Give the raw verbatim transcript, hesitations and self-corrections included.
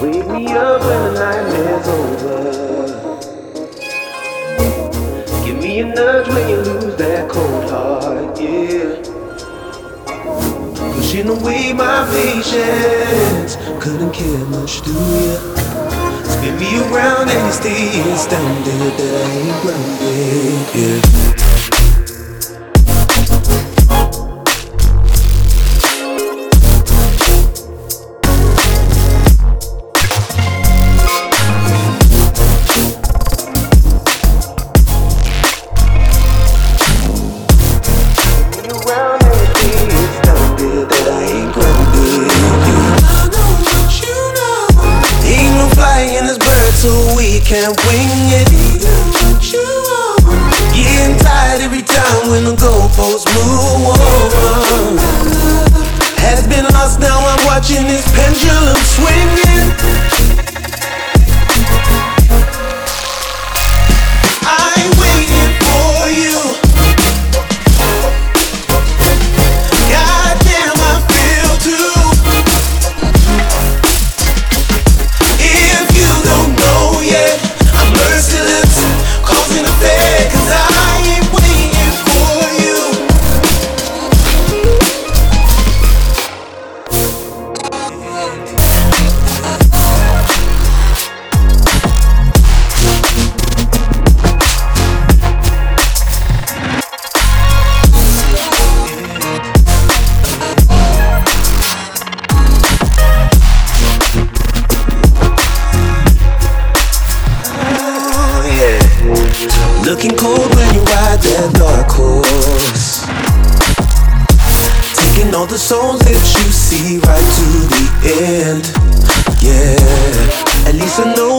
Wake me up when the nightmare's over. Give me a nudge when you lose that cold heart, yeah. Pushing away my patience, couldn't care much, do ya? Spin me around and you stay astounded that I ain't grounded, yeah. Can't wing it. Getting tired every time when the goalposts move. Has been lost, now I'm watching this pendulum swinging. I'm waiting for you. Goddamn, I feel too. If you don't know yet, I'm merciless, causing a fade, cause I ain't waiting for you. Looking cold when you ride that dark horse, taking all the souls that you see right to the end. Yeah, at least I know